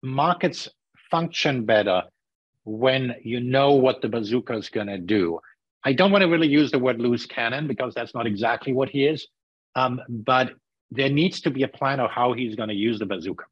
markets function better when you know what the bazooka is going to do. I don't want to really use the word loose cannon because that's not exactly what he is, but there needs to be a plan of how he's going to use the bazooka.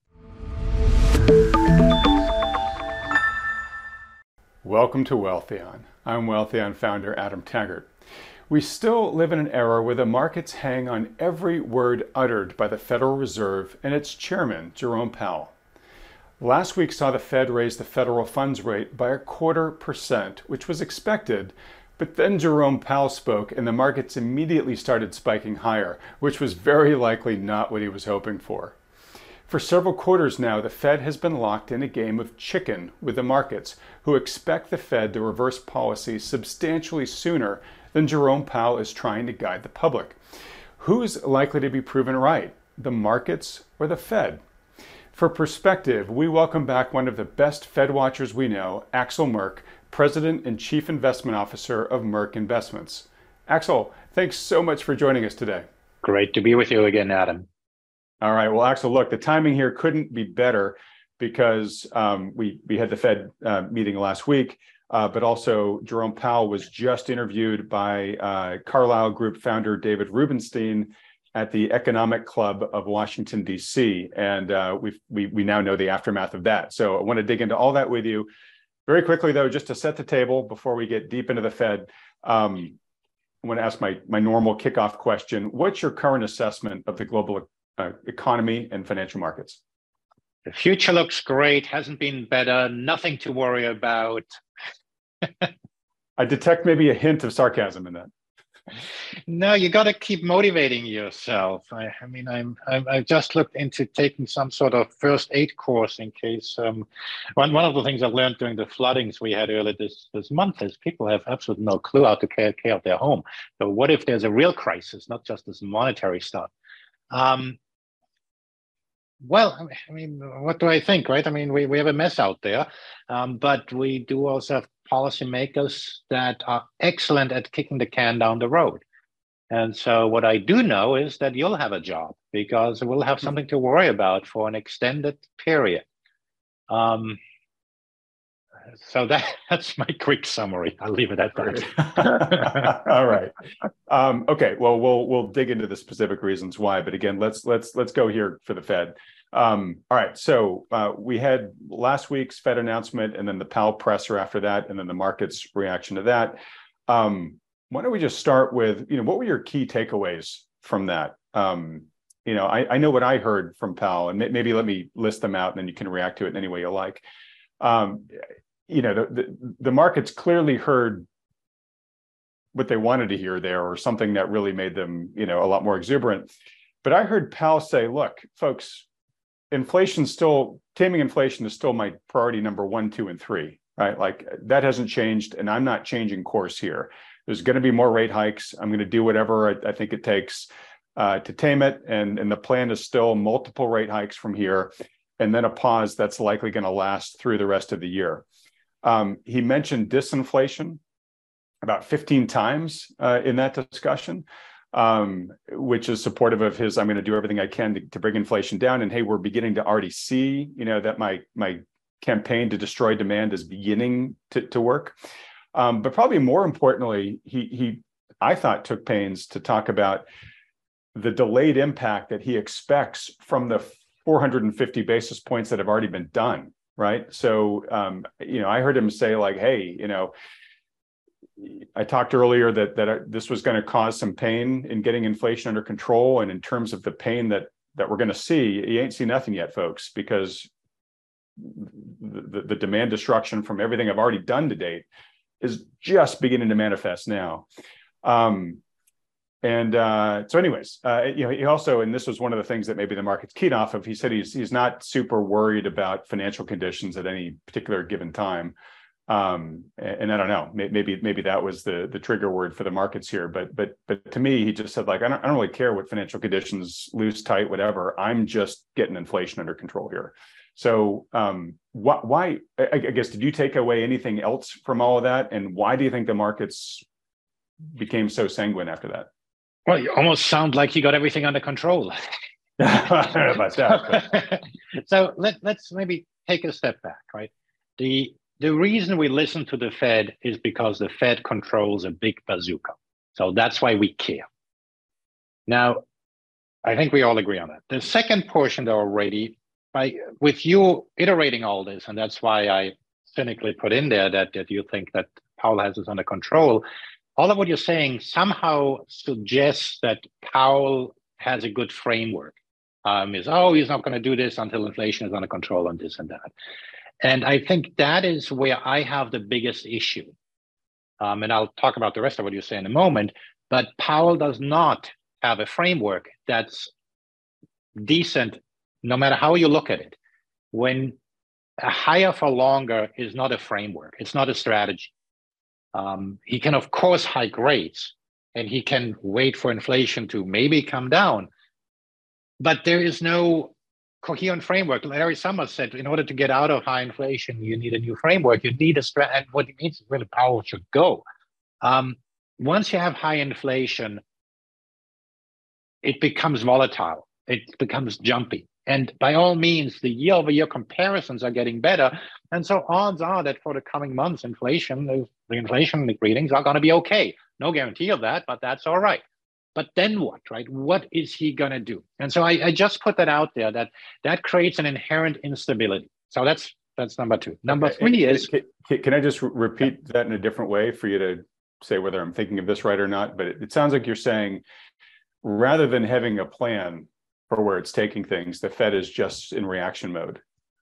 Welcome to Wealthion. I'm Wealthion founder Adam Taggart. We still live in an era where the markets hang on every word uttered by the Federal Reserve and its chairman, Jerome Powell. Last week saw the Fed raise the federal funds rate by 0.25%, which was expected, but then Jerome Powell spoke and the markets immediately started spiking higher, which was very likely not what he was hoping for. For several quarters now, the Fed has been locked in a game of chicken with the markets, who expect the Fed to reverse policy substantially sooner than Jerome Powell is trying to guide the public. Who's likely to be proven right, the markets or the Fed? For perspective, we welcome back one of the best Fed watchers we know, Axel Merk, President and Chief Investment Officer of Merk Investments. Axel, thanks so much for joining us today. Great to be with you again, Adam. All right. Well, Axel, look, the timing here couldn't be better because we had the Fed meeting last week, but also Jerome Powell was just interviewed by Carlyle Group founder David Rubenstein at the Economic Club of Washington, D.C. And we now know the aftermath of that. So I want to dig into all that with you. Very quickly, though, just to set the table before we get deep into the Fed, I want to ask my normal kickoff question. What's your current assessment of the global economy and financial markets? The future looks great, hasn't been better, nothing to worry about. I detect maybe a hint of sarcasm in that. No, you got to keep motivating yourself. I just looked into taking some sort of first aid course in case. One of the things I learned during the floodings we had earlier this month is people have absolutely no clue how to care of their home. So what if there's a real crisis, not just this monetary stuff? Well, what do I think, right? We have a mess out there, but we do also have policymakers that are excellent at kicking the can down the road. And so what I do know is that you'll have a job because we'll have something to worry about for an extended period. So that's my quick summary. I'll leave it at that. All right. Okay. Well, we'll dig into the specific reasons why, but again, let's go here for the Fed. All right. So we had last week's Fed announcement, and then the Powell presser after that, and then the market's reaction to that. Why don't we just start with, what were your key takeaways from that? I know what I heard from Powell, and maybe let me list them out, and then you can react to it in any way you like. The markets clearly heard what they wanted to hear there, or something that really made them, a lot more exuberant. But I heard Powell say, look, folks, taming inflation is still my priority number 1, 2, and 3, right? Like that hasn't changed, and I'm not changing course here. There's going to be more rate hikes. I'm going to do whatever I think it takes to tame it. And the plan is still multiple rate hikes from here, and then a pause that's likely going to last through the rest of the year. He mentioned disinflation about 15 times in that discussion, which is supportive of his, I'm going to do everything I can to bring inflation down. And hey, we're beginning to already see, that my campaign to destroy demand is beginning to work. But probably more importantly, he I thought took pains to talk about the delayed impact that he expects from the 450 basis points that have already been done. Right. So, I heard him say like, hey, I talked earlier that this was going to cause some pain in getting inflation under control. And in terms of the pain that we're going to see, you ain't seen nothing yet, folks, because the demand destruction from everything I've already done to date is just beginning to manifest now. So anyways, he also, and this was one of the things that maybe the market's keyed off of, he said he's not super worried about financial conditions at any particular given time. And I don't know, maybe that was the trigger word for the markets here. But to me, he just said, like, I don't really care what financial conditions, loose, tight, whatever. I'm just getting inflation under control here. So why, I guess, did you take away anything else from all of that? And why do you think the markets became so sanguine after that? Well, you almost sound like you got everything under control. I don't know about that. So let's maybe take a step back, right? The reason we listen to the Fed is because the Fed controls a big bazooka. So that's why we care. Now, I think we all agree on that. The second portion, though, already, with you iterating all this, and that's why I cynically put in there that you think that Powell has this under control. All of what you're saying somehow suggests that Powell has a good framework. He's not going to do this until inflation is under control and this and that. And I think that is where I have the biggest issue. And I'll talk about the rest of what you say in a moment. But Powell does not have a framework that's decent, no matter how you look at it. When a higher for longer is not a framework, it's not a strategy. He can, of course, hike rates, and he can wait for inflation to maybe come down. But there is no coherent framework. Larry Summers said, in order to get out of high inflation, you need a new framework. You need a strategy. And what it means is really Powell should go. Once you have high inflation, it becomes volatile. It becomes jumpy. And by all means, the year-over-year comparisons are getting better. And so odds are that for the coming months, the inflation readings are going to be okay. No guarantee of that, but that's all right. But then what, right? What is he going to do? And so I just put that out there, that creates an inherent instability. So that's number two. Number three is... Can I just repeat that in a different way for you to say whether I'm thinking of this right or not? But it sounds like you're saying, rather than having a plan for where it's taking things, the Fed is just in reaction mode.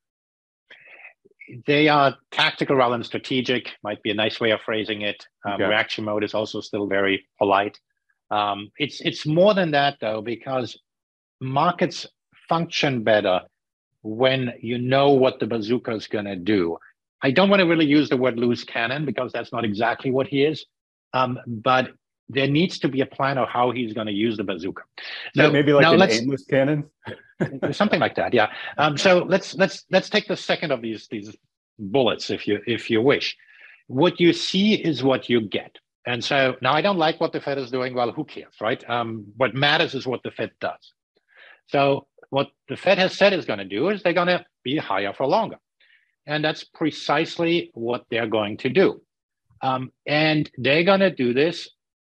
They are tactical rather than strategic, might be a nice way of phrasing it. Reaction mode is also still very polite. It's more than that, though, because markets function better when you know what the bazooka is going to do. I don't want to really use the word loose cannon because that's not exactly what he is. But there needs to be a plan of how he's going to use the bazooka. So maybe like an aimless cannon, something like that. Yeah. So let's take the second of these bullets, if you wish. What you see is what you get. And so now I don't like what the Fed is doing. Well, who cares, right? What matters is what the Fed does. So what the Fed has said is going to do is they're going to be higher for longer. And that's precisely what they're going to do. And they're going to do this.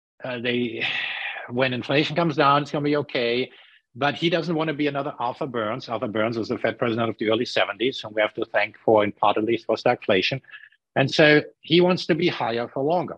When inflation comes down, it's going to be okay. But he doesn't want to be another Arthur Burns. Arthur Burns was the Fed president of the early 70s, and we have to thank for, in part at least, for stagflation. And so he wants to be higher for longer.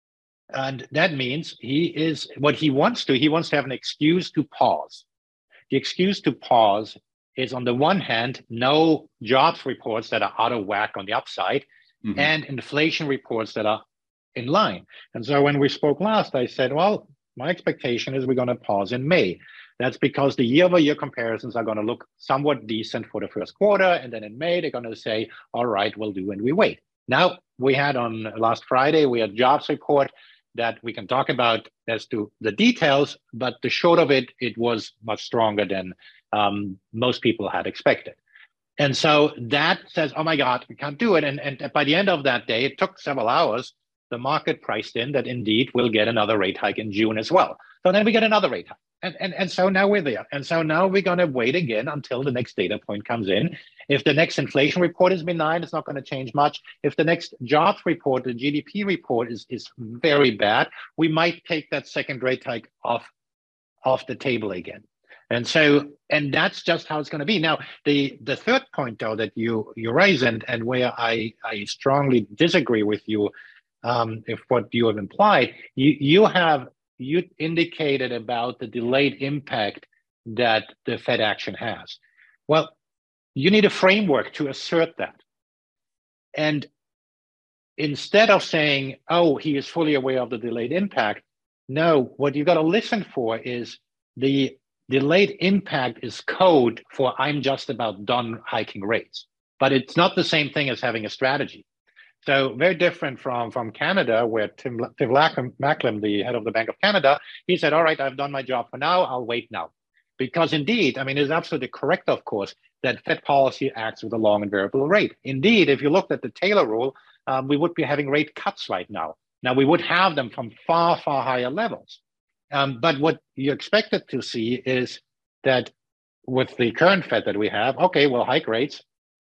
And that means he wants to have an excuse to pause. The excuse to pause is, on the one hand, no jobs reports that are out of whack on the upside, and inflation reports that are in line. And so when we spoke last, I said, well, my expectation is we're going to pause in May. That's because the year-over-year comparisons are going to look somewhat decent for the first quarter. And then in May, they're going to say, all right, we'll do, and we wait. Now, we had on last Friday, we had jobs report that we can talk about as to the details, but the short of it, it was much stronger than most people had expected. And so that says, oh my God, we can't do it. And by the end of that day, it took several hours, the market priced in that indeed we'll get another rate hike in June as well. So then we get another rate hike. And so now we're there. And so now we're going to wait again until the next data point comes in. If the next inflation report is benign, it's not going to change much. If the next jobs report, the GDP report is very bad, we might take that second rate hike off the table again. And that's just how it's going to be. Now, the third point, though, that you raise and where I strongly disagree with you, if what you have implied, you indicated about the delayed impact that the Fed action has. Well, you need a framework to assert that. And instead of saying, oh, he is fully aware of the delayed impact, no, what you got to listen for is the delayed impact is code for I'm just about done hiking rates. But it's not the same thing as having a strategy. So very different from Canada, where Tim Macklem, the head of the Bank of Canada, he said, all right, I've done my job for now, I'll wait now. Because indeed, I mean, it's absolutely correct, of course, that Fed policy acts with a long and variable rate. Indeed, if you looked at the Taylor rule, we would be having rate cuts right now. Now, we would have them from far, far higher levels. But what you expected to see is that with the current Fed that we have, okay, we'll hike rates,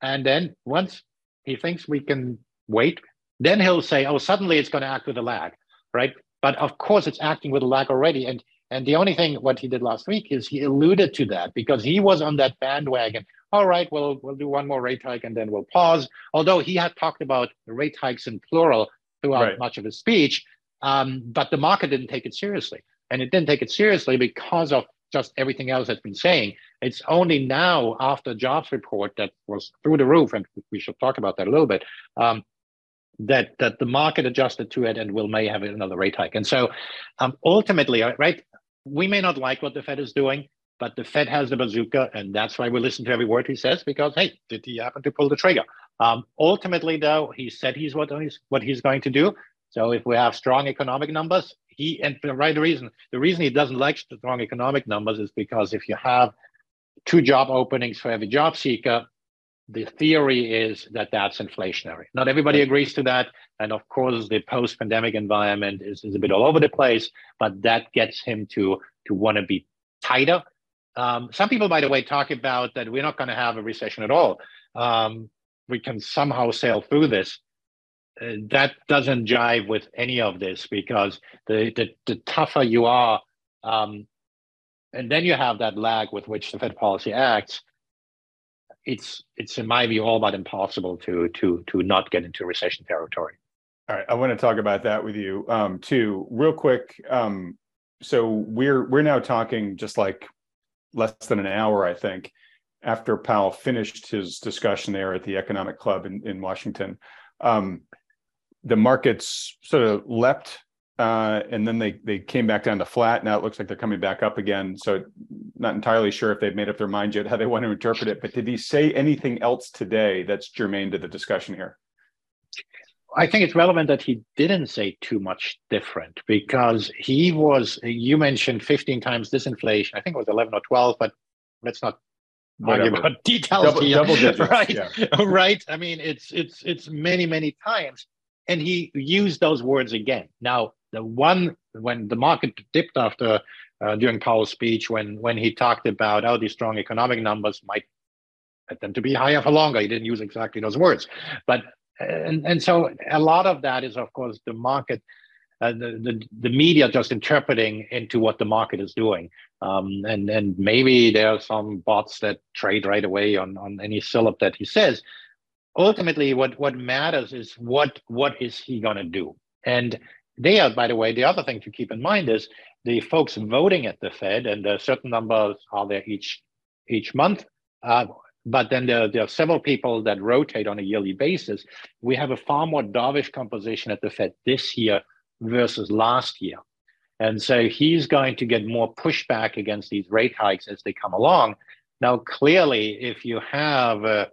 And then once he thinks we can wait, then he'll say, oh, suddenly it's going to act with a lag, right? But of course, it's acting with a lag already. And the only thing what he did last week is he alluded to that because he was on that bandwagon. All right, we'll do one more rate hike and then we'll pause. Although he had talked about rate hikes in plural throughout much of his speech, but the market didn't take it seriously. And it didn't take it seriously because of just everything else that's been saying. It's only now after jobs report that was through the roof, and we should talk about that a little bit, that the market adjusted to it and may have another rate hike. And so ultimately, right, we may not like what the Fed is doing, but the Fed has the bazooka, and that's why we listen to every word he says, because, hey, did he happen to pull the trigger? Ultimately, though, he said what he's going to do. So if we have strong economic numbers, the reason he doesn't like strong economic numbers is because if you have 2 job openings for every job seeker, the theory is that that's inflationary. Not everybody agrees to that. And of course, the post-pandemic environment is a bit all over the place, but that gets him to want to be tighter. Some people, by the way, talk about that we're not going to have a recession at all. We can somehow sail through this. That doesn't jive with any of this because the tougher you are, and then you have that lag with which the Fed policy acts. It's in my view all but impossible to not get into recession territory. All right, I want to talk about that with you too, real quick. So we're now talking just like less than an hour, I think, after Powell finished his discussion there at the Economic Club in Washington. The markets sort of leapt, and then they came back down to flat. Now it looks like they're coming back up again. So not entirely sure if they've made up their mind yet how they want to interpret it. But did he say anything else today that's germane to the discussion here? I think it's relevant that he didn't say too much different because you mentioned 15 times disinflation. I think it was 11 or 12, but let's not argue about details here. Double digits, right? Yeah. Right. I mean, it's many, many times. And he used those words again. Now, when the market dipped after during Powell's speech, when he talked about these strong economic numbers might get them to be higher for longer. He didn't use exactly those words, but and so a lot of that is, of course, the market, the media just interpreting into what the market is doing, and maybe there are some bots that trade right away on any syllable that he says. Ultimately, what matters is what is he going to do? And by the way, the other thing to keep in mind is the folks voting at the Fed, and there are certain numbers are there each month, but then there are several people that rotate on a yearly basis. We have a far more dovish composition at the Fed this year versus last year. And so he's going to get more pushback against these rate hikes as they come along. Now, clearly, if you have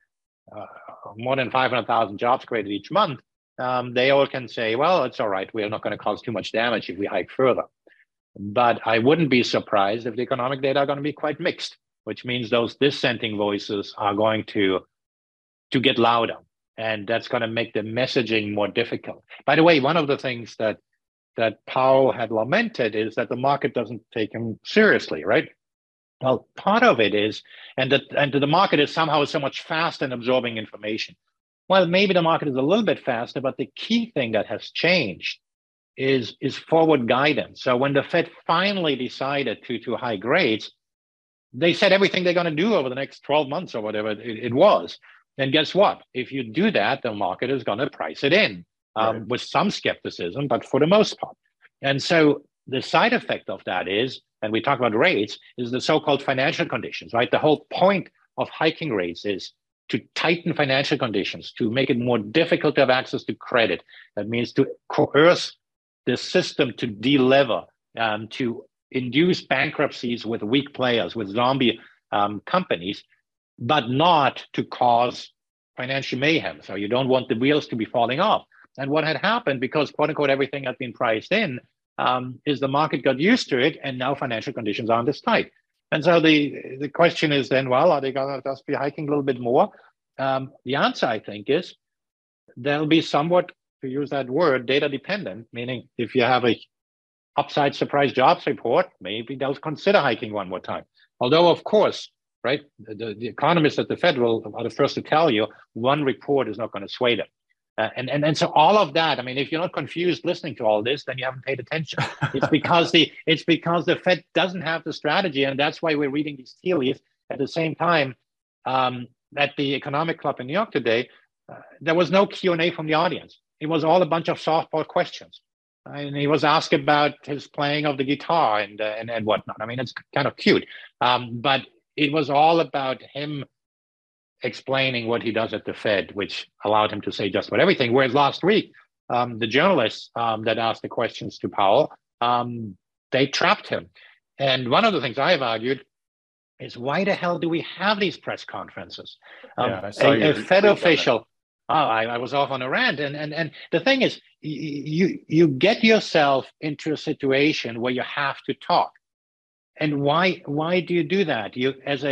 more than 500,000 jobs created each month, they all can say, well, it's all right. We're not going to cause too much damage if we hike further. But I wouldn't be surprised if the economic data are going to be quite mixed, which means those dissenting voices are going to get louder. And that's going to make the messaging more difficult. By the way, one of the things that Powell had lamented is that the market doesn't take him seriously, right? Well, part of it is, and the market is somehow so much faster in absorbing information. Well, maybe the market is a little bit faster, but the key thing that has changed is forward guidance. So when the Fed finally decided to hike rates, they said everything they're going to do over the next 12 months or whatever it was. And guess what? If you do that, the market is going to price it in with some skepticism, but for the most part. And so the side effect of that is, and we talk about rates, is the so-called financial conditions, right? The whole point of hiking rates is to tighten financial conditions, to make it more difficult to have access to credit. That means to coerce the system to delever, to induce bankruptcies with weak players, with zombie companies, but not to cause financial mayhem. So you don't want the wheels to be falling off. And what had happened, because quote unquote everything had been priced in, is the market got used to it, and now financial conditions aren't as tight. And so the question is then, well, are they going to just be hiking a little bit more? The answer, I think, is they'll be somewhat, to use that word, data dependent, meaning if you have a upside surprise jobs report, maybe they'll consider hiking one more time. Although, of course, right? The economists at the Fed are the first to tell you one report is not going to sway them. And so all of that, I mean, if you're not confused listening to all this, then you haven't paid attention. It's because the Fed doesn't have the strategy, and that's why we're reading these tea leaves. At the same time, at the Economic Club in New York today, there was no Q&A from the audience. It was all a bunch of softball questions, and he was asked about his playing of the guitar and whatnot. I mean, it's kind of cute, but it was all about him explaining what he does at the Fed, which allowed him to say just about everything. Whereas last week, the journalists that asked the questions to Powell, they trapped him. And one of the things I have argued is, why the hell do we have these press conferences? I saw a Fed official. I was off on a rant, and the thing is, you get yourself into a situation where you have to talk. And why do you do that? You, as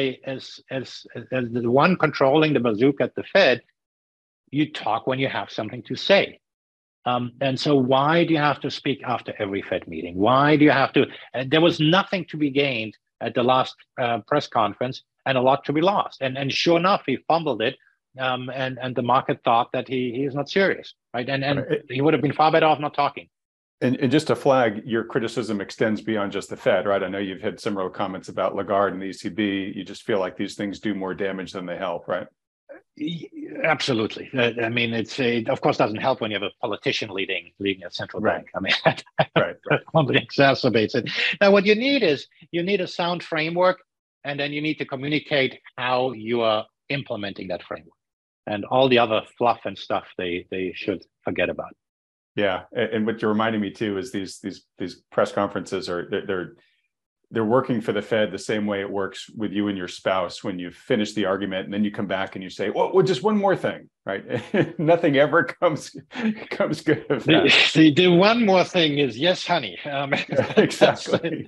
the one controlling the bazooka at the Fed, you talk when you have something to say. And so why do you have to speak after every Fed meeting? Why do you have to? There was nothing to be gained at the last press conference, and a lot to be lost. And sure enough, he fumbled it, and the market thought that he is not serious, right? And he would have been far better off not talking. And just to flag, your criticism extends beyond just the Fed, right? I know you've had similar comments about Lagarde and the ECB. You just feel like these things do more damage than they help, right? Absolutely. I mean, it of course doesn't help when you have a politician leading a central bank. I mean, that only exacerbates it. Now, what you need is a sound framework, and then you need to communicate how you are implementing that framework. And all the other fluff and stuff they should forget about. Yeah, and what you're reminding me too is these press conferences they're working for the Fed the same way it works with you and your spouse when you finish the argument and then you come back and you say, well, just one more thing, right? Nothing ever comes good of that. The one more thing is, yes, honey. Exactly.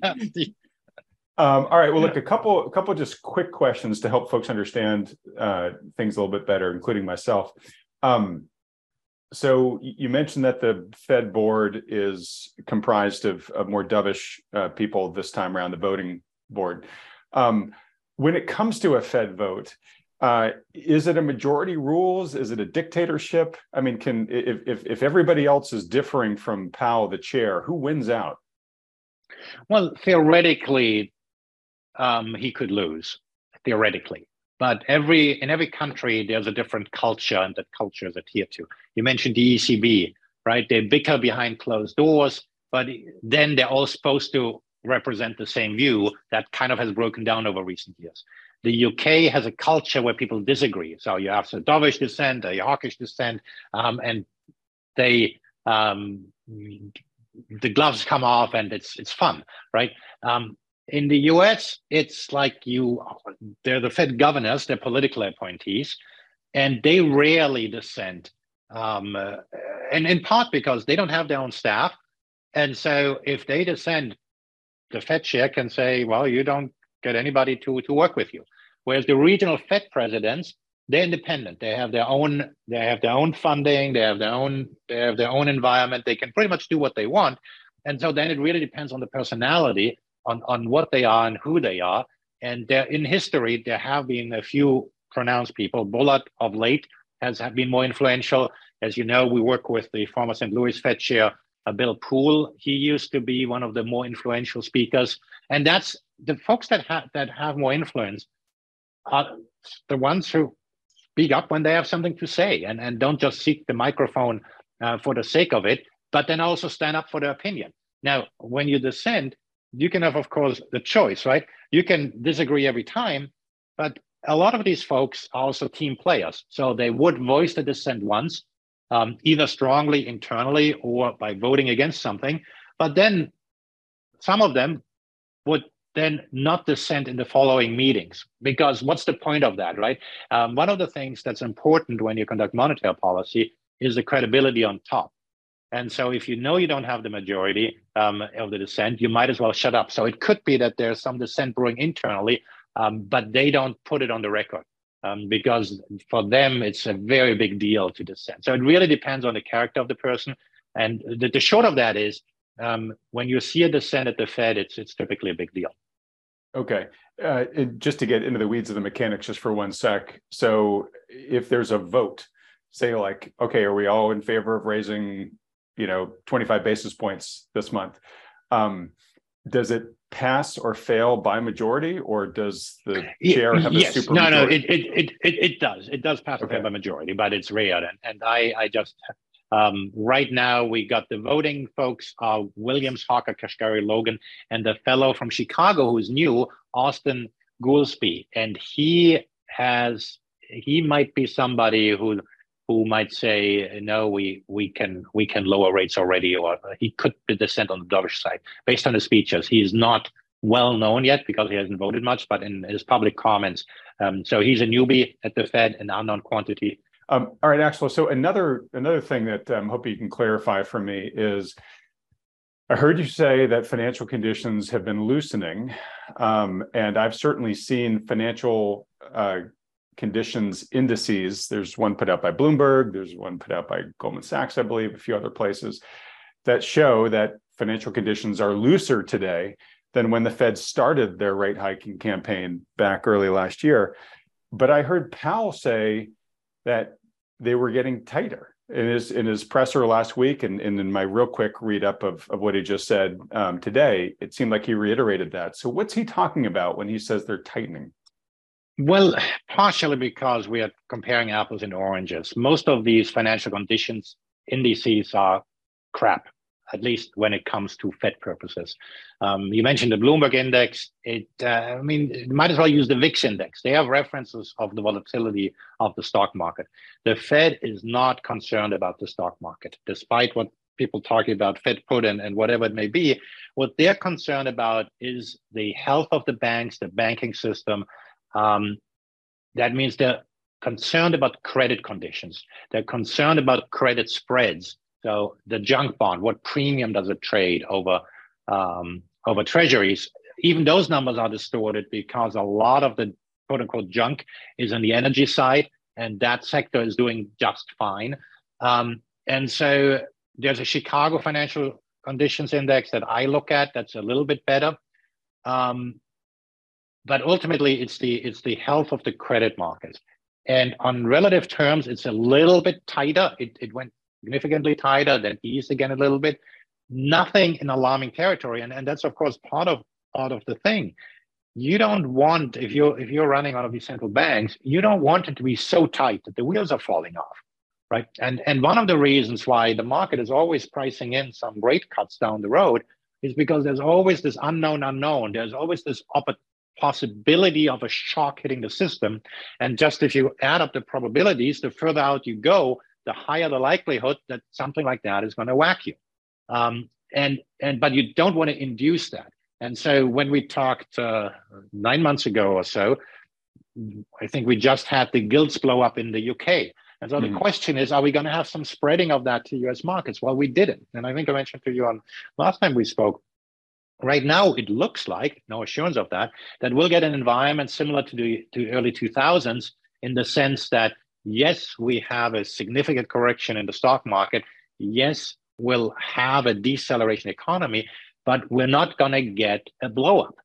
All right. Well, look, a couple just quick questions to help folks understand things a little bit better, including myself. So you mentioned that the Fed board is comprised of more dovish people this time around, the voting board. When it comes to a Fed vote, is it a majority rules? Is it a dictatorship? I mean, if everybody else is differing from Powell, the chair, who wins out? Well, theoretically, he could lose, theoretically. But in every country, there's a different culture, and that culture is adhered to. You mentioned the ECB, right? They bicker behind closed doors, but then they're all supposed to represent the same view. That kind of has broken down over recent years. The UK has a culture where people disagree. So you have a dovish dissent, a hawkish dissent, and the gloves come off, and it's fun, right? In the US, it's like they're the Fed governors, they're political appointees, and they rarely dissent. And in part because they don't have their own staff. And so if they dissent, the Fed chair can say, well, you don't get anybody to work with you. Whereas the regional Fed presidents, they're independent. They have their own funding, they have their own environment. They can pretty much do what they want. And so then it really depends on the personality, on what they are and who they are. And in history, there have been a few pronounced people. Bullard of late has been more influential. As you know, we work with the former St. Louis Fed chair, Bill Poole. He used to be one of the more influential speakers. And that's the folks that have more influence are the ones who speak up when they have something to say, and don't just seek the microphone for the sake of it, but then also stand up for their opinion. Now, when you dissent, you can have, of course, the choice, right? You can disagree every time, but a lot of these folks are also team players. So they would voice the dissent once, either strongly internally or by voting against something. But then some of them would then not dissent in the following meetings, because what's the point of that, right? One of the things that's important when you conduct monetary policy is the credibility on top. And so if you know you don't have the majority of the dissent, you might as well shut up. So it could be that there's some dissent brewing internally, but they don't put it on the record because for them, it's a very big deal to dissent. So it really depends on the character of the person. And the short of that is when you see a dissent at the Fed, it's typically a big deal. Okay. Just to get into the weeds of the mechanics just for one sec. So if there's a vote, say like, okay, are we all in favor of raising, 25 basis points this month? Does it pass or fail by majority, or does the chair have a Yes, super no, majority? it does pass Okay. by majority, but it's rare. And I just right now we got the voting folks are Williams, Harker, Kashgari, Logan, and the fellow from Chicago who's new, Austin Goolsbee, and he might be somebody who might say no, we can lower rates already, or he could be dissent on the dovish side based on his speeches. He is not well known yet because he hasn't voted much, but in his public comments, so he's a newbie at the Fed, an unknown quantity. All right, Axel. So another thing that I'm hoping you can clarify for me is, I heard you say that financial conditions have been loosening, and I've certainly seen financial conditions indices. There's one put out by Bloomberg, there's one put out by Goldman Sachs, I believe, a few other places, that show that financial conditions are looser today than when the Fed started their rate hiking campaign back early last year. But I heard Powell say that they were getting tighter in his presser last week, and in my real quick read up of what he just said today, it seemed like he reiterated that. So what's he talking about when he says they're tightening? Well, partially because we are comparing apples and oranges. Most of these financial conditions indices are crap, at least when it comes to Fed purposes. You mentioned the Bloomberg index. You might as well use the VIX index. They have references of the volatility of the stock market. The Fed is not concerned about the stock market, despite what people talking about Fed put and whatever it may be. What they're concerned about is the health of the banks, the banking system. That means they're concerned about credit conditions. They're concerned about credit spreads. So the junk bond, what premium does it trade over treasuries? Even those numbers are distorted because a lot of the quote unquote junk is on the energy side, and that sector is doing just fine. And so there's a Chicago Financial Conditions Index that I look at that's a little bit better. But ultimately, it's the health of the credit markets. And on relative terms, it's a little bit tighter. It went significantly tighter, then eased again a little bit. Nothing in alarming territory. And that's, of course, part of the thing. You don't want, if you're running one of these central banks, you don't want it to be so tight that the wheels are falling off, right? And one of the reasons why the market is always pricing in some rate cuts down the road is because there's always this unknown. There's always this possibility of a shock hitting the system. And just if you add up the probabilities, the further out you go, the higher the likelihood that something like that is going to whack you. But you don't want to induce that. And so when we talked 9 months ago or so, I think we just had the gilts blow up in the UK. And so the question is, are we going to have some spreading of that to US markets? Well, we didn't. And I think I mentioned to you on last time we spoke, right now, it looks like, no assurance of that we'll get an environment similar to the early 2000s in the sense that, yes, we have a significant correction in the stock market. Yes, we'll have a deceleration economy, but we're not going to get a blow up.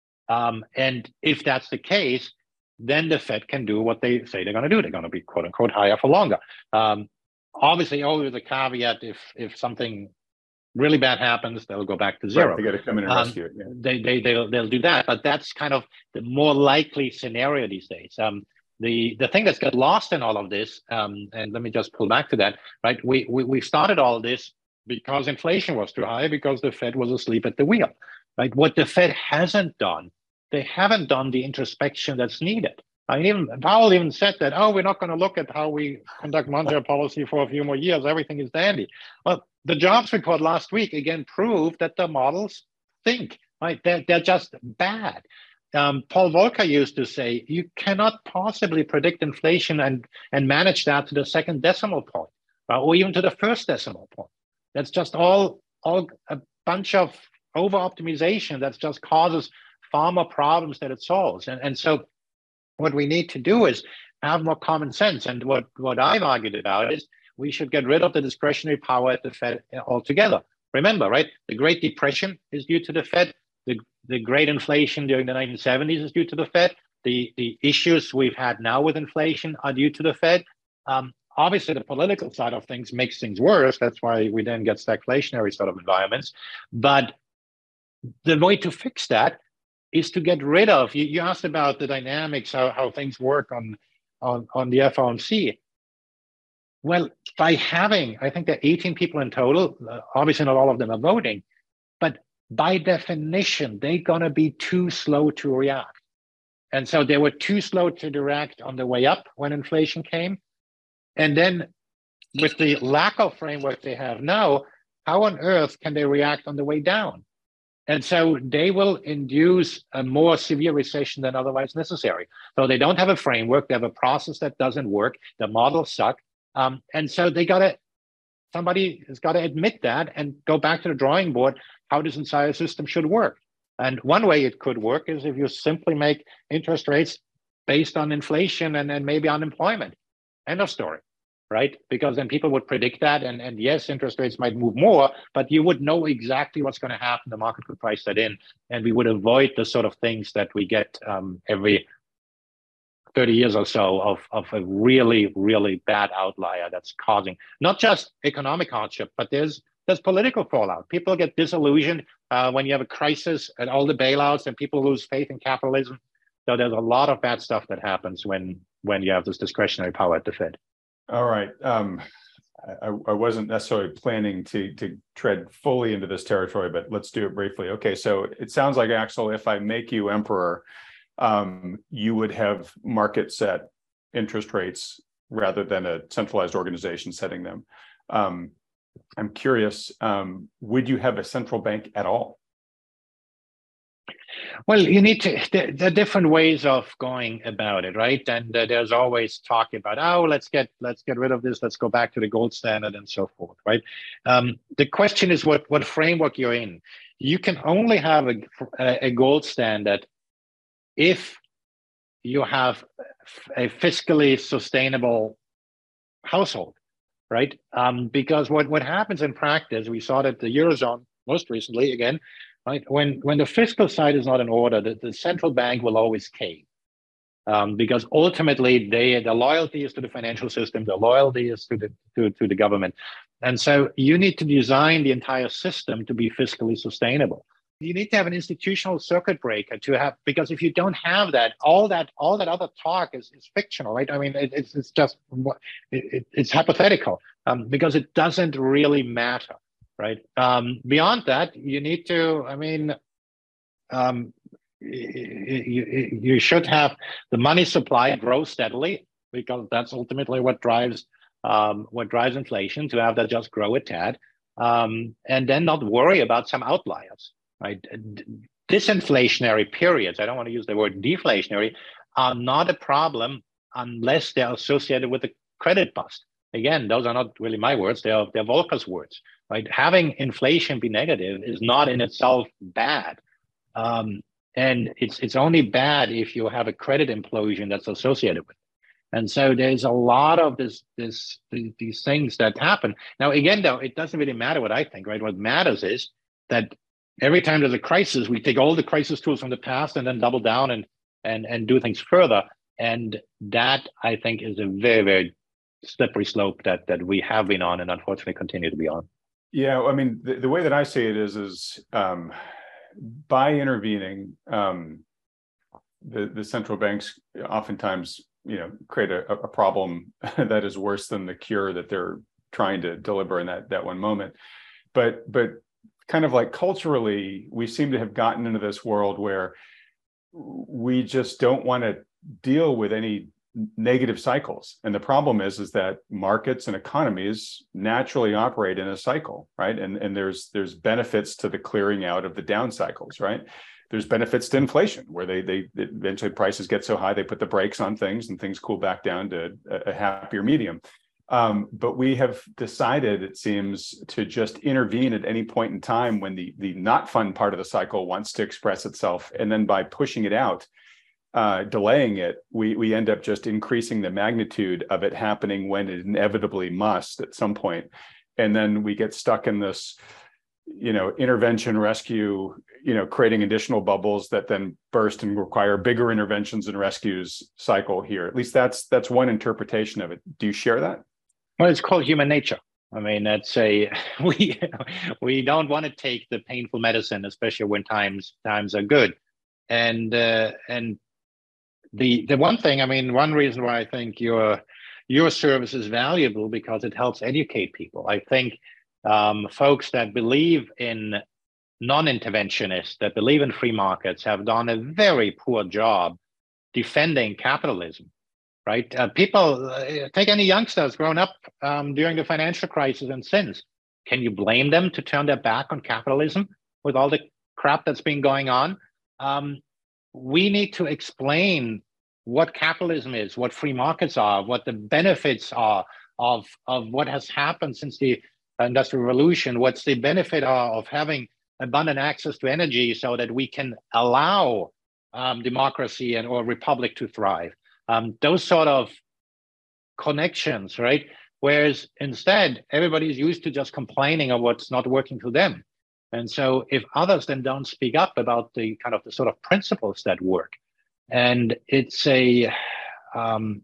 And if that's the case, then the Fed can do what they say they're going to do. They're going to be, quote unquote, higher for longer. Obviously, always a caveat, if something really bad happens, they'll go back to zero. Right, they got to come in and rescue it. Yeah. They'll do that, but that's kind of the more likely scenario these days. The thing that's got lost in all of this, and let me just pull back to that, right? We started all this because inflation was too high, because the Fed was asleep at the wheel, right? What the Fed hasn't done, they haven't done the introspection that's needed. I mean, Powell even said that, we're not going to look at how we conduct monetary policy for a few more years. Everything is dandy. Well, the jobs report last week again proved that the models think, right? They're just bad. Paul Volcker used to say, you cannot possibly predict inflation and manage that to the second decimal point, or even to the first decimal point. That's just all a bunch of over-optimization that just causes far more problems than it solves. And so what we need to do is have more common sense. And what I've argued about is we should get rid of the discretionary power at the Fed altogether. Remember, right? The Great Depression is due to the Fed. the great inflation during the 1970s is due to the Fed. The issues we've had now with inflation are due to the Fed. Obviously, the political side of things makes things worse. That's why we then get stagflationary sort of environments. But the way to fix that is to get rid of, you asked about the dynamics, how things work on the FOMC. Well, by having, I think there are 18 people in total, obviously not all of them are voting, but by definition, they're going to be too slow to react. And so they were too slow to react on the way up when inflation came. And then with the lack of framework they have now, how on earth can they react on the way down? And so they will induce a more severe recession than otherwise necessary. So they don't have a framework. They have a process that doesn't work. The models suck. And so somebody has got to admit that and go back to the drawing board. How this entire system should work. And one way it could work is if you simply make interest rates based on inflation and maybe unemployment. End of story, right? Because then people would predict that. And yes, interest rates might move more, but you would know exactly what's going to happen. The market could price that in. And we would avoid the sort of things that we get every 30 years or so of a really, really bad outlier that's causing not just economic hardship, but there's political fallout. People get disillusioned when you have a crisis and all the bailouts and people lose faith in capitalism. So there's a lot of bad stuff that happens when you have this discretionary power at the Fed. All right. I wasn't necessarily planning to tread fully into this territory, but let's do it briefly. Okay, so it sounds like, Axel, if I make you emperor, you would have market set interest rates rather than a centralized organization setting them. I'm curious, would you have a central bank at all? Well, you need to, there are different ways of going about it, right? And there's always talk about, oh, let's get rid of this, let's go back to the gold standard and so forth, right? The question is what framework you're in. You can only have a gold standard if you have a fiscally sustainable household, right? Because what happens in practice, we saw that the Eurozone most recently again, right? When the fiscal side is not in order, the central bank will always cave. Because ultimately the loyalty is to the financial system, the loyalty is to the government. And so you need to design the entire system to be fiscally sustainable. You need to have an institutional circuit breaker because if you don't have that, all that other talk is fictional, right? I mean, it's just, it's hypothetical because it doesn't really matter, right? Beyond that, you need to, I mean, you should have the money supply grow steadily because that's ultimately what drives inflation, to have that just grow a tad, and then not worry about some outliers. Right, disinflationary periods, I don't want to use the word deflationary, are not a problem unless they're associated with a credit bust. Again, those are not really my words, they're Volcker's words, right? Having inflation be negative is not in itself bad. And it's only bad if you have a credit implosion that's associated with it. And so there's a lot of these things that happen. Now, again, though, it doesn't really matter what I think, right? What matters is that every time there's a crisis, we take all the crisis tools from the past and then double down and do things further. And that, I think, is a very, very slippery slope that we have been on and unfortunately continue to be on. Yeah, I mean, the way that I see it is by intervening, the central banks oftentimes, create a problem that is worse than the cure that they're trying to deliver in that one moment. But kind of like culturally, we seem to have gotten into this world where we just don't want to deal with any negative cycles. And the problem is that markets and economies naturally operate in a cycle, right? And there's benefits to the clearing out of the down cycles, right? There's benefits to inflation, where they eventually prices get so high, they put the brakes on things and things cool back down to a happier medium. But we have decided, it seems, to just intervene at any point in time when the not fun part of the cycle wants to express itself. And then by pushing it out, delaying it, we end up just increasing the magnitude of it happening when it inevitably must at some point. And then we get stuck in this intervention, rescue, creating additional bubbles that then burst and require bigger interventions and rescues cycle here. At least that's one interpretation of it. Do you share that? Well, it's called human nature. I mean, that's we don't want to take the painful medicine, especially when times are good. And the one thing, I mean, one reason why I think your service is valuable because it helps educate people. I think folks that believe in non-interventionists, that believe in free markets, have done a very poor job defending capitalism. Right? People, take any youngsters grown up during the financial crisis and since. Can you blame them to turn their back on capitalism with all the crap that's been going on? We need to explain what capitalism is, what free markets are, what the benefits are of what has happened since the Industrial Revolution, what's the benefit of having abundant access to energy so that we can allow democracy or republic to thrive. Those sort of connections, right? Whereas instead, everybody's used to just complaining of what's not working for them. And so if others then don't speak up about the kind of the sort of principles that work, and it's Tom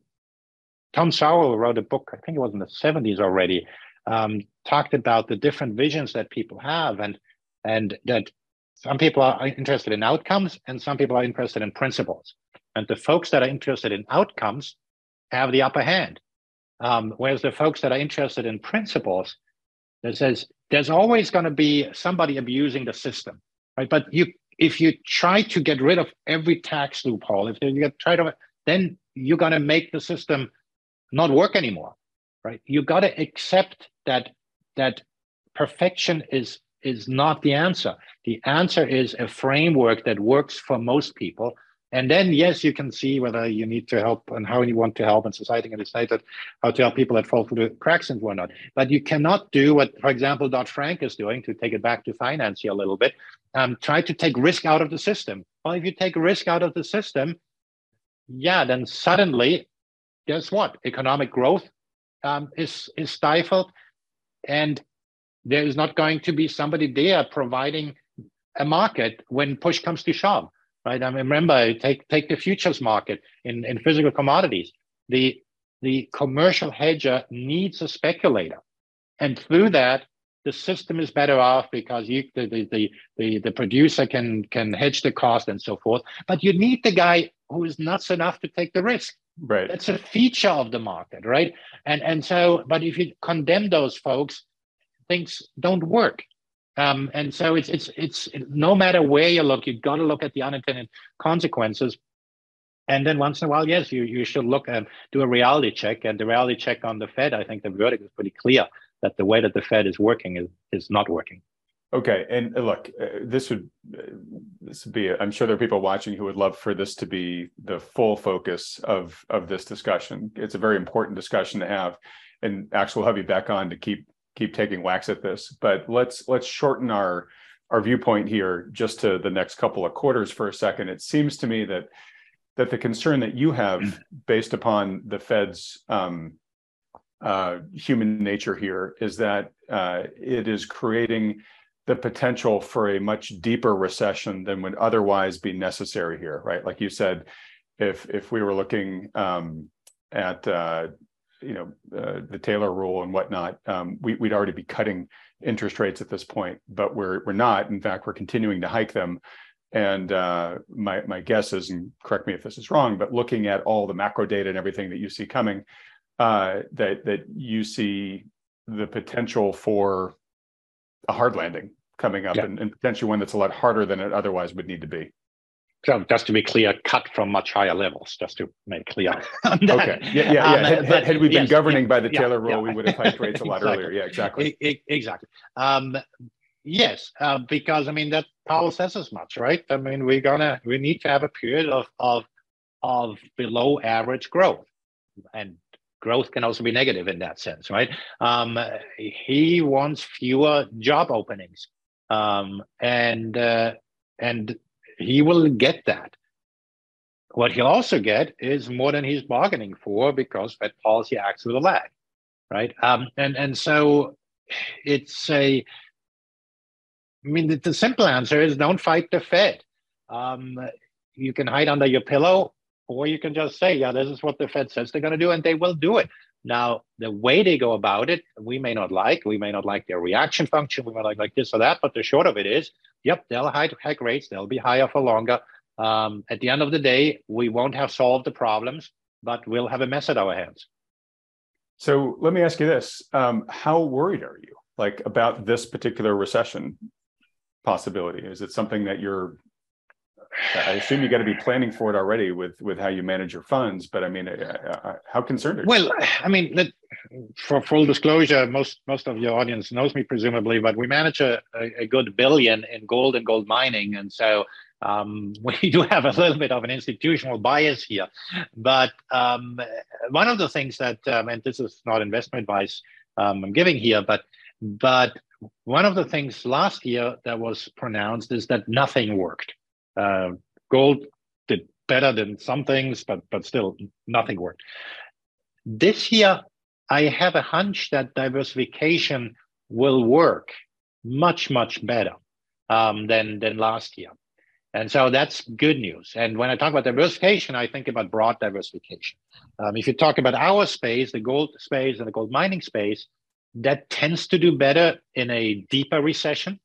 Sowell wrote a book, I think it was in the 70s already, talked about the different visions that people have and that some people are interested in outcomes and some people are interested in principles. And the folks that are interested in outcomes have the upper hand. Whereas the folks that are interested in principles, that says there's always going to be somebody abusing the system, right? But if you try to get rid of every tax loophole, then you're going to make the system not work anymore, right? You got to accept that perfection is not the answer. The answer is a framework that works for most people. And then, yes, you can see whether you need to help and how you want to help, and society can decide how to help people that fall through the cracks and whatnot. But you cannot do what, for example, Dodd-Frank is doing, to take it back to finance here a little bit, try to take risk out of the system. Well, if you take risk out of the system, then suddenly, guess what? Economic growth is stifled, and there is not going to be somebody there providing a market when push comes to shove. Right. I mean, remember, take the futures market in physical commodities. The commercial hedger needs a speculator, and through that, the system is better off because the producer can hedge the cost and so forth. But you need the guy who is nuts enough to take the risk. Right. That's a feature of the market, right? And so, but if you condemn those folks, things don't work. And so it's no matter where you look, you've got to look at the unintended consequences. And then once in a while, yes, you should look and do a reality check. And the reality check on the Fed, I think the verdict is pretty clear that the way that the Fed is working is not working. Okay, and look, this would be. I'm sure there are people watching who would love for this to be the full focus of this discussion. It's a very important discussion to have, and Axel will have you back on to keep taking whacks at this. But let's shorten our viewpoint here just to the next couple of quarters for a second. It seems to me that the concern that you have, based upon the Fed's human nature here, is that it is creating the potential for a much deeper recession than would otherwise be necessary here, right? Like you said, if we were looking at the Taylor rule and whatnot, we'd already be cutting interest rates at this point, but we're not. In fact, we're continuing to hike them. And my guess is, and correct me if this is wrong, but looking at all the macro data and everything that you see coming, that you see the potential for a hard landing coming up, and potentially one that's a lot harder than it otherwise would need to be. So just to be clear, cut from much higher levels, just to make clear. Okay. Yeah. Had we been governing by the Taylor rule, we would have hiked rates a lot earlier. Yeah, exactly. Exactly. Yes, because I mean that Powell says as much, right? I mean we need to have a period of below average growth, and growth can also be negative in that sense, right? He wants fewer job openings, and he will get that. What he'll also get is more than he's bargaining for, because Fed policy acts with a lag, right? And so it's I mean, the simple answer is don't fight the Fed. Um, you can hide under your pillow, or you can just say, yeah, this is what the Fed says they're going to do, and they will do it. Now, the way they go about it, we may not like. We may not like their reaction function. We might like this or that. But the short of it is, yep, they'll hike rates. They'll be higher for longer. At the end of the day, we won't have solved the problems, but we'll have a mess at our hands. So let me ask you this. How worried are you, like, about this particular recession possibility? Is it something that I assume you got to be planning for it already with how you manage your funds, but I mean, how concerned are you? Well, I mean, for full disclosure, most of your audience knows me presumably, but we manage a good billion in gold and gold mining. And so we do have a little bit of an institutional bias here. But one of the things that, and this is not investment advice I'm giving here, but one of the things last year that was pronounced is that nothing worked. Gold did better than some things, but still nothing worked. This year, I have a hunch that diversification will work much, much better than last year. And so that's good news. And when I talk about diversification, I think about broad diversification. If you talk about our space, the gold space and the gold mining space, that tends to do better in a deeper recession.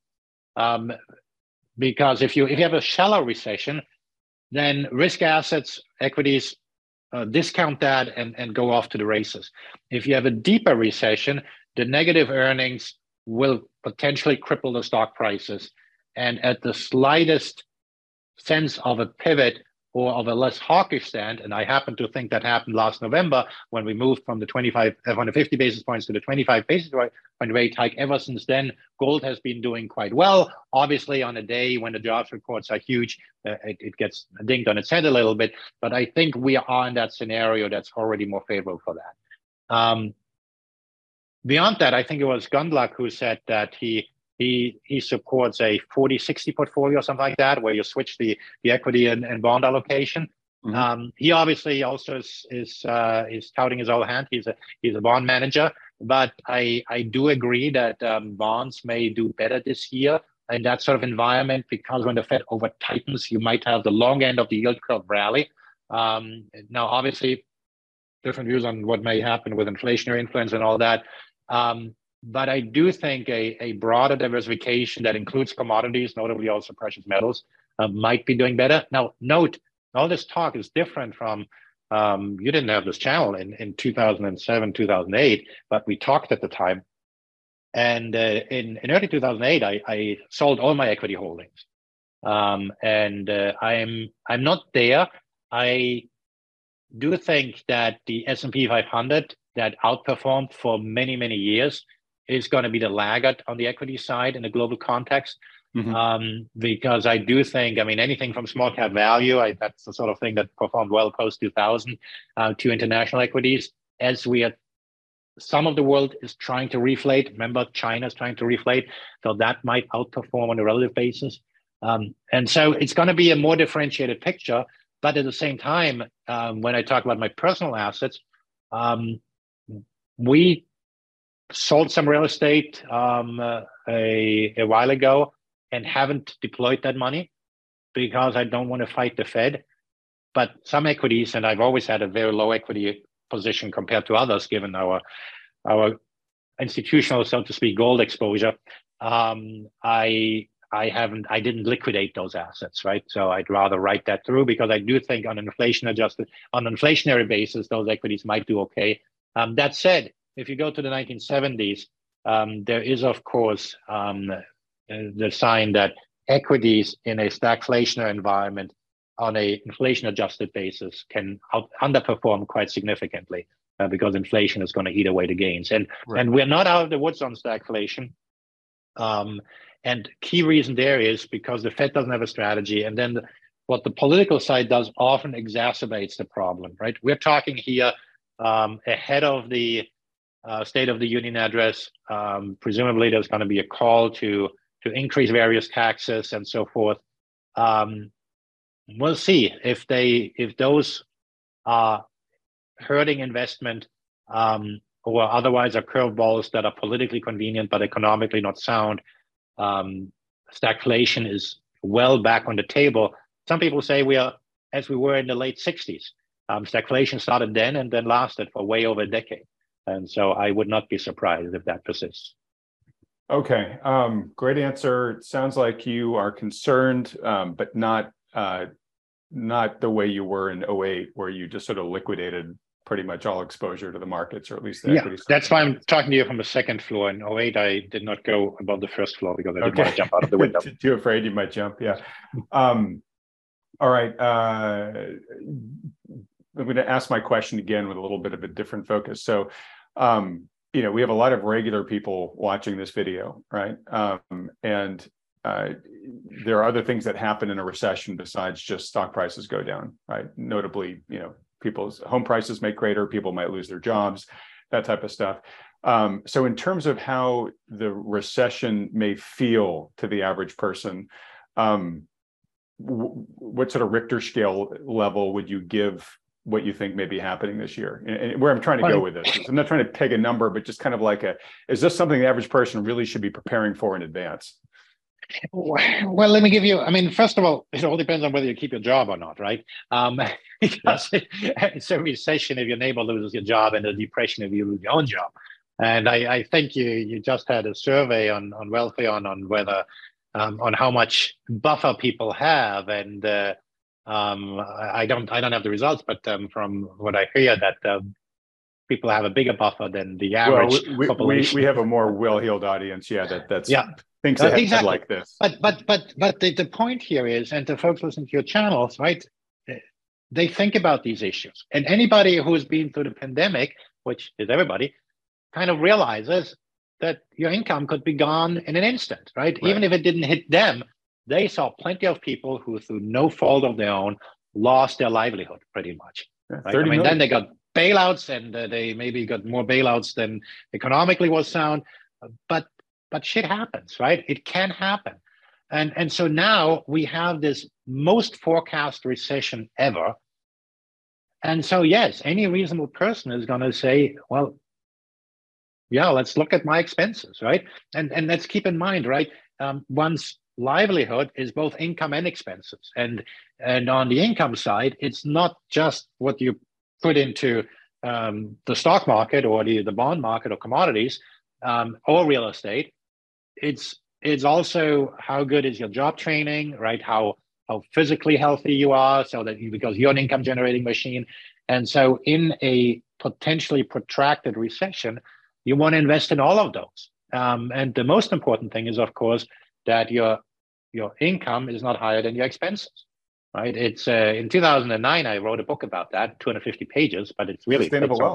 Because if you have a shallow recession, then risk assets, equities, discount that and go off to the races. If you have a deeper recession, the negative earnings will potentially cripple the stock prices. And at the slightest sense of a pivot or of a less hawkish stand, and I happen to think that happened last November when we moved from the 50 basis points to the 25 basis point rate hike. Ever since then, gold has been doing quite well. Obviously, on a day when the jobs reports are huge, it gets dinged on its head a little bit. But I think we are in that scenario that's already more favorable for that. Beyond that, I think it was Gundlach who said that he supports a 40-60 portfolio or something like that, where you switch the equity and bond allocation. Mm-hmm. He obviously also is touting his own hand. He's a bond manager, but I do agree that bonds may do better this year in that sort of environment, because when the Fed over tightens, you might have the long end of the yield curve rally. Now, obviously, different views on what may happen with inflationary influence and all that. But I do think a broader diversification that includes commodities, notably also precious metals, might be doing better. Now, note, all this talk is different from, you didn't have this channel in 2007, 2008, but we talked at the time. And in early 2008, I sold all my equity holdings. And I'm not there. I do think that the S&P 500 that outperformed for many, many years is going to be the laggard on the equity side in a global context. Mm-hmm. Because I do think, I mean, anything from small cap value, that's the sort of thing that performed well post 2000 to international equities. As some of the world is trying to reflate. Remember, China is trying to reflate. So that might outperform on a relative basis. And so it's going to be a more differentiated picture. But at the same time, when I talk about my personal assets, we sold some real estate a while ago and haven't deployed that money because I don't want to fight the Fed. But some equities, and I've always had a very low equity position compared to others, given our institutional, so to speak, gold exposure. I didn't liquidate those assets, right? So I'd rather write that through, because I do think on an inflationary basis, those equities might do okay. That said, if you go to the 1970s, there is, of course, the sign that equities in a stagflationary environment on a inflation-adjusted basis can underperform quite significantly because inflation is going to eat away the gains. And we're not out of the woods on stagflation. And key reason there is because the Fed doesn't have a strategy. And then what the political side does often exacerbates the problem, right? We're talking here ahead of the State of the Union address. Presumably there's going to be a call to increase various taxes and so forth. We'll see if those are hurting investment or otherwise are curveballs that are politically convenient but economically not sound. stagflation is well back on the table. Some people say we are as we were in the late 60s. Stagflation started then and then lasted for way over a decade. And so I would not be surprised if that persists. Okay, great answer. It sounds like you are concerned, but not the way you were in 08, where you just sort of liquidated pretty much all exposure to the markets, or at least the equities. That's why I'm talking to you from the second floor. In 08, I did not go above the first floor because I didn't want to jump out of the window. Too afraid you might jump, yeah. All right, I'm going to ask my question again with a little bit of a different focus. So, we have a lot of regular people watching this video, right? And there are other things that happen in a recession besides just stock prices go down, right? Notably, people's home prices make greater, people might lose their jobs, that type of stuff. So in terms of how the recession may feel to the average person, what sort of Richter scale level would you give what you think may be happening this year? And where I'm trying to go with this is I'm not trying to peg a number, but just kind of like is this something the average person really should be preparing for in advance? Well, let me give you, first of all, it all depends on whether you keep your job or not, right? Because it's a recession if your neighbor loses your job, and a depression if you lose your own job. And I think you just had a survey on Wealthion on whether, on how much buffer people have. And I don't have the results, but from what I hear that people have a bigger buffer than the average population. We have a more well-heeled audience, that's thinks ahead exactly. Like this. But the point here is, and the folks listening to your channels, right? They think about these issues, and anybody who's been through the pandemic, which is everybody, kind of realizes that your income could be gone in an instant, right? Even if it didn't hit them, they saw plenty of people who, through no fault of their own, lost their livelihood pretty much. Right? Then they got bailouts, and they maybe got more bailouts than economically was sound, but shit happens, right? It can happen. And so now we have this most forecast recession ever. And so, yes, any reasonable person is going to say, well, yeah, let's look at my expenses, right? And let's keep in mind, right? One's livelihood is both income and expenses. And on the income side, it's not just what you put into the stock market or the bond market or commodities or real estate. It's also how good is your job training, right? How physically healthy you are, so that because you're an income generating machine. And so in a potentially protracted recession, you want to invest in all of those. And the most important thing is, of course, that your income is not higher than your expenses, right? It's in 2009, I wrote a book about that, 250 pages, but it's really Sustainable Wealth.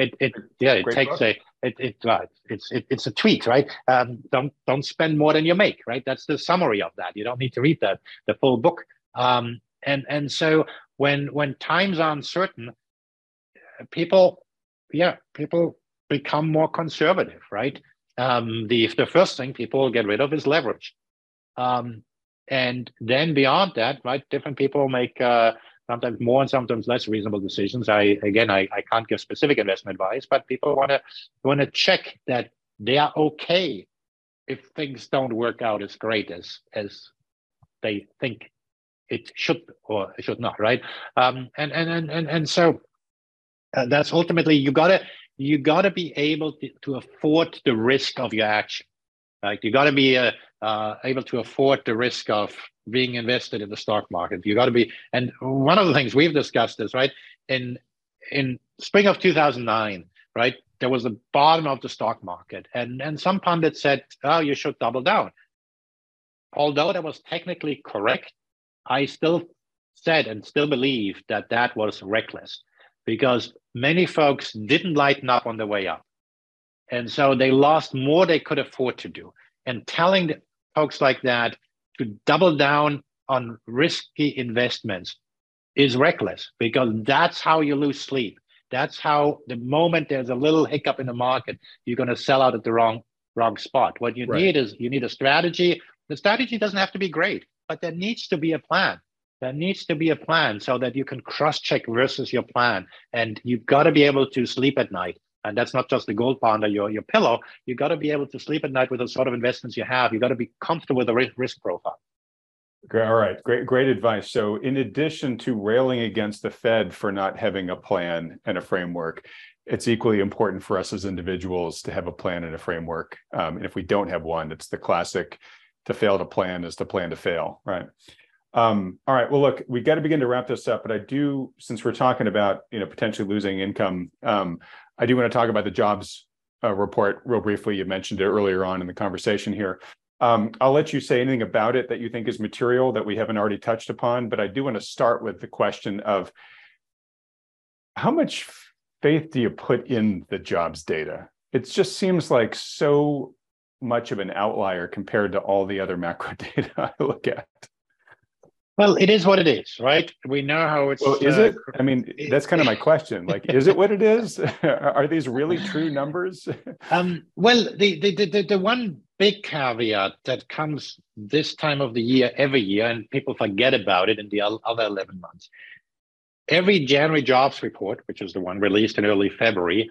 It's a tweet, right? Don't spend more than you make, right? That's the summary of that. You don't need to read the full book. And so when times are uncertain, people become more conservative, right? The first thing people get rid of is leverage. And then beyond that, right, different people make sometimes more and sometimes less reasonable decisions. I can't give specific investment advice, but people want to check that they are okay if things don't work out as great as they think it should or should not, right? And so that's ultimately you gotta be able to afford the risk of your action. Like you got to be able to afford the risk of being invested in the stock market. You got to be, and one of the things we've discussed is, right, in spring of 2009, right, there was the bottom of the stock market, and some pundits said, oh, you should double down. Although that was technically correct, I still said and still believe that was reckless, because many folks didn't lighten up on the way up. And so they lost more they could afford to do. And telling folks like that to double down on risky investments is reckless, because that's how you lose sleep. That's how the moment there's a little hiccup in the market, you're going to sell out at the wrong spot. What you need is you need a strategy. The strategy doesn't have to be great, but there needs to be a plan. There needs to be a plan so that you can cross-check versus your plan. And you've got to be able to sleep at night. And that's not just the gold bond or your pillow. You got to be able to sleep at night with the sort of investments you have. You got to be comfortable with the risk profile. All right, great advice. So in addition to railing against the Fed for not having a plan and a framework, it's equally important for us as individuals to have a plan and a framework. And if we don't have one, it's the classic, to fail to plan is to plan to fail, right? All right, well, look, we got to begin to wrap this up, but I do, since we're talking about, potentially losing income, I do want to talk about the jobs report real briefly. You mentioned it earlier on in the conversation here. I'll let you say anything about it that you think is material that we haven't already touched upon, but I do want to start with the question of how much faith do you put in the jobs data? It just seems like so much of an outlier compared to all the other macro data I look at. Well, it is what it is, right? We know how it's... Well, is it? I mean, that's kind of my question. Like, is it what it is? Are these really true numbers? Well, the one big caveat that comes this time of the year every year, and people forget about it in the other 11 months, every January jobs report, which is the one released in early February,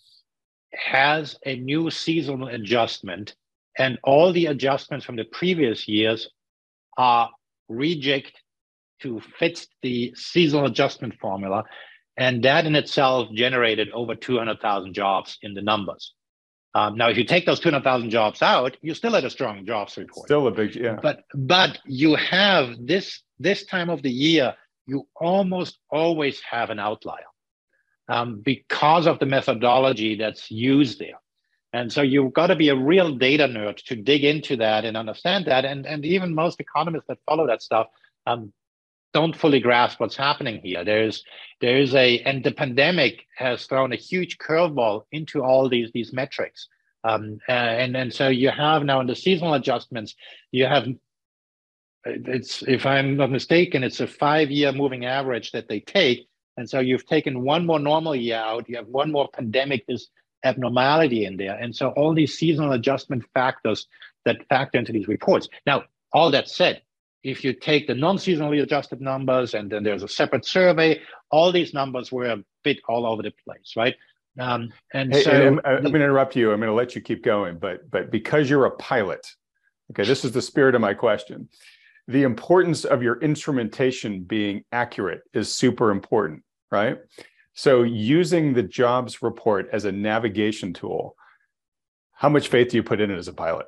has a new seasonal adjustment, and all the adjustments from the previous years are rejigged to fit the seasonal adjustment formula. And that in itself generated over 200,000 jobs in the numbers. Now, if you take those 200,000 jobs out, you still had a strong jobs report. Still a big, yeah. But you have this time of the year, you almost always have an outlier because of the methodology that's used there. And so you've got to be a real data nerd to dig into that and understand that. And even most economists that follow that stuff don't fully grasp what's happening here. And the pandemic has thrown a huge curveball into all these metrics. And so you have now in the seasonal adjustments, you have, if I'm not mistaken, it's a 5-year moving average that they take. And so you've taken one more normal year out, you have one more pandemic, this abnormality in there. And so all these seasonal adjustment factors that factor into these reports. Now, all that said, if you take the non-seasonally adjusted numbers and then there's a separate survey, all these numbers were a bit all over the place, right? I'm going to interrupt you. I'm going to let you keep going, but because you're a pilot, okay, this is the spirit of my question. The importance of your instrumentation being accurate is super important, right? So using the jobs report as a navigation tool, how much faith do you put in it as a pilot?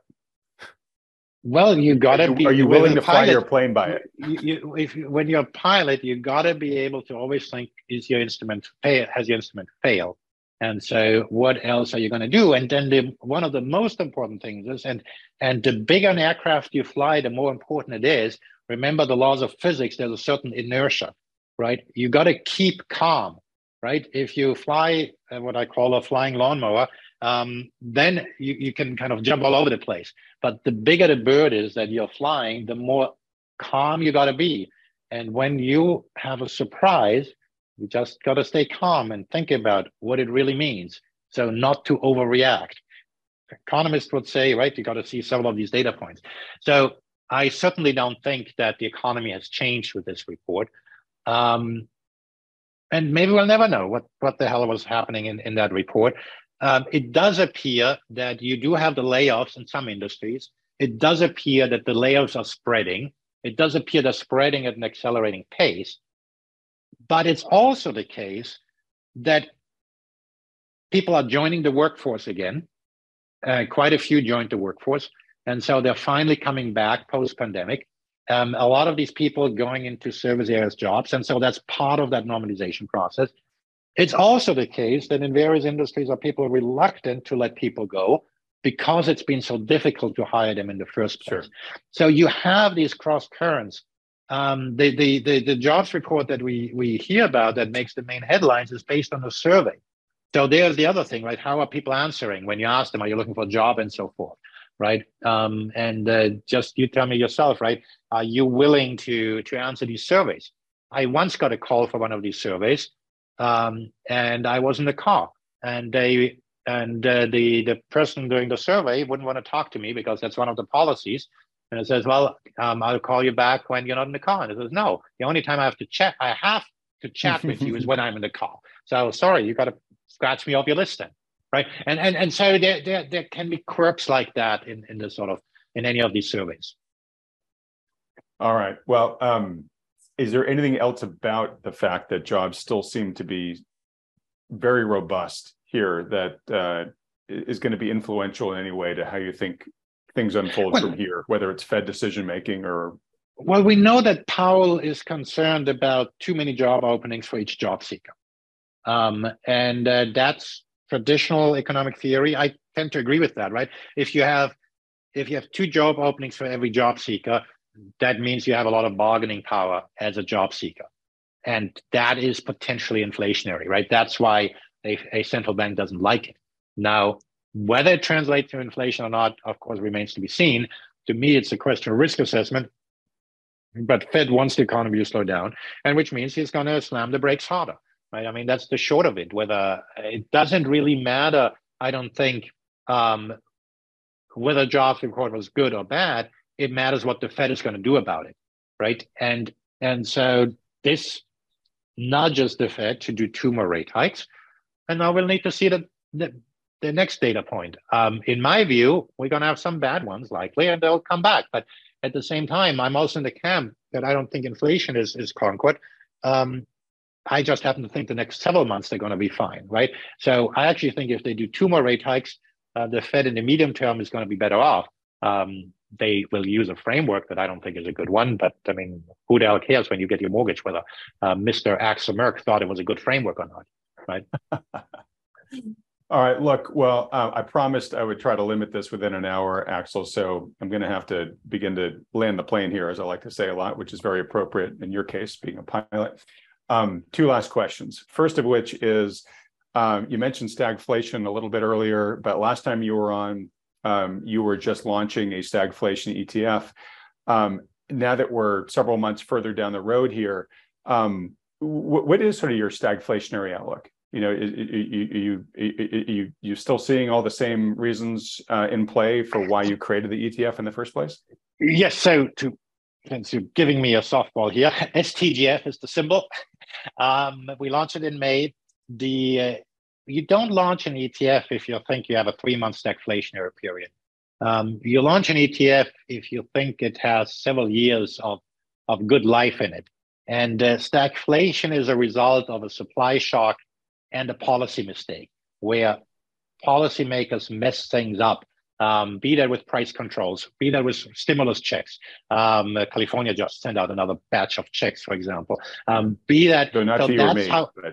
Well, you got to be... Are you willing to fly your plane by it? When you're a pilot, you got to be able to always think, has your instrument failed? And so what else are you going to do? And then one of the most important things is, and the bigger an aircraft you fly, the more important it is. Remember the laws of physics, there's a certain inertia, right? You got to keep calm, right? If you fly what I call a flying lawnmower, then you can kind of jump all over the place. But the bigger the bird is that you're flying, the more calm you got to be. And when you have a surprise, you just got to stay calm and think about what it really means. So not to overreact. Economists would say, right, you got to see several of these data points. So I certainly don't think that the economy has changed with this report. And maybe we'll never know what the hell was happening in that report. It does appear that you do have the layoffs in some industries. It does appear that the layoffs are spreading. It does appear they're spreading at an accelerating pace. But it's also the case that people are joining the workforce again. Quite a few joined the workforce. And so they're finally coming back post-pandemic. A lot of these people going into service areas jobs. And so that's part of that normalization process. It's also the case that in various industries are people reluctant to let people go because it's been so difficult to hire them in the first place. Sure. So you have these cross currents. The jobs report that we hear about that makes the main headlines is based on a survey. So there's the other thing, right? How are people answering when you ask them, are you looking for a job and so forth, right? Just you tell me yourself, right? Are you willing to answer these surveys? I once got a call for one of these surveys. And I was in the car, and the person doing the survey wouldn't want to talk to me because that's one of the policies. And it says, well, I'll call you back when you're not in the car. And it says, no, the only time I have to chat with you is when I'm in the car. So sorry, you got to scratch me off your list then. right? And so there can be quirks like that in the sort of in any of these surveys. All right. Well, is there anything else about the fact that jobs still seem to be very robust here that is going to be influential in any way to how you think things unfold from here, whether it's Fed decision making or? Well, we know that Powell is concerned about too many job openings for each job seeker. And that's traditional economic theory. I tend to agree with that, right? If you have 2 job openings for every job seeker, that means you have a lot of bargaining power as a job seeker. And that is potentially inflationary, right? That's why a central bank doesn't like it. Now, whether it translates to inflation or not, of course, remains to be seen. To me, it's a question of risk assessment. But Fed wants the economy to slow down, and which means he's going to slam the brakes harder, right? I mean, that's the short of it. Whether it doesn't really matter, I don't think, whether jobs report was good or bad. It matters what the Fed is going to do about it, right? And so this nudges the Fed to do 2 more rate hikes, and now we'll need to see the next data point. In my view, we're going to have some bad ones likely, and they'll come back. But at the same time, I'm also in the camp that I don't think inflation is conquered. I just happen to think the next several months they're going to be fine, right? So I actually think if they do 2 more rate hikes, the Fed in the medium term is going to be better off. They will use a framework that I don't think is a good one, but I mean, who the hell cares when you get your mortgage whether Mr. Axel Merck thought it was a good framework or not, right? All right, look, well, I promised I would try to limit this within an hour, Axel, so I'm going to have to begin to land the plane here, as I like to say a lot, which is very appropriate in your case, being a pilot. 2 last questions. First of which is, you mentioned stagflation a little bit earlier, but last time you were on, you were just launching a stagflation ETF. Now that we're several months further down the road here, what is sort of your stagflationary outlook? You know, you still seeing all the same reasons in play for why you created the ETF in the first place? Yes. So since you're giving me a softball here, STGF is the symbol. We launched it in May. You don't launch an ETF if you think you have a 3-month stagflationary period. You launch an ETF if you think it has several years of good life in it. And stagflation is a result of a supply shock and a policy mistake where policymakers mess things up, be that with price controls, be that with stimulus checks. California just sent out another batch of checks, for example. Be that so not so to you or me.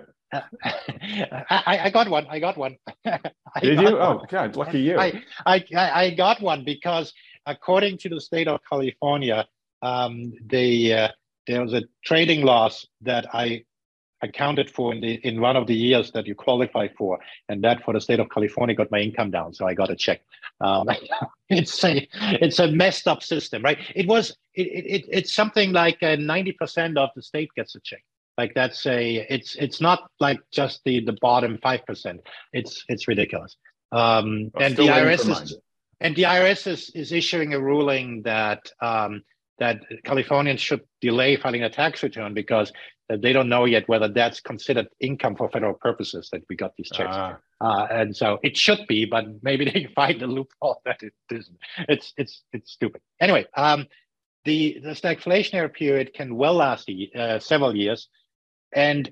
I got one. Did you? Oh, God, lucky you. I got one because according to the state of California, there was a trading loss that I accounted for in one of the years that you qualify for, and that for the state of California got my income down, so I got a check. It's a messed up system, right? It's something like 90% of the state gets a check. Like it's not like just the bottom 5%. It's ridiculous. And the IRS is issuing a ruling that that Californians should delay filing a tax return because they don't know yet whether that's considered income for federal purposes that we got these checks. And so it should be, but maybe they find a loophole that it isn't. It's stupid. Anyway, the stagflationary period can well last several years. And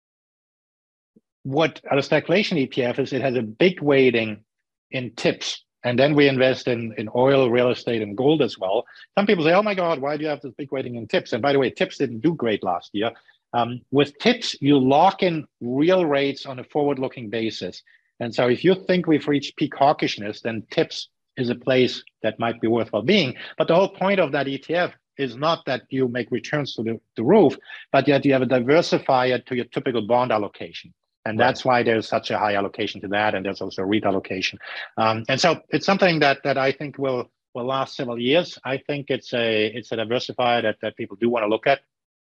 what a stagflation ETF is, it has a big weighting in tips. And then we invest in oil, real estate, and gold as well. Some people say, oh my God, why do you have this big weighting in tips? And by the way, tips didn't do great last year. With tips, you lock in real rates on a forward-looking basis. And so if you think we've reached peak hawkishness, then tips is a place that might be worthwhile being. But the whole point of that ETF is not that you make returns to the roof, but yet you have a diversifier to your typical bond allocation. And that's why there's such a high allocation to that. And there's also a REIT allocation. And so it's something that I think will last several years. I think it's a diversifier that people do want to look at.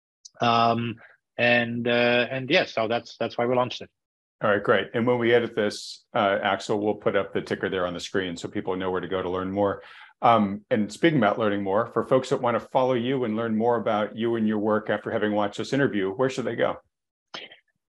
And yeah, so that's why we launched it. All right, great. And when we edit this, Axel, we'll put up the ticker there on the screen so people know where to go to learn more. And speaking about learning more, for folks that want to follow you and learn more about you and your work after having watched this interview, where should they go?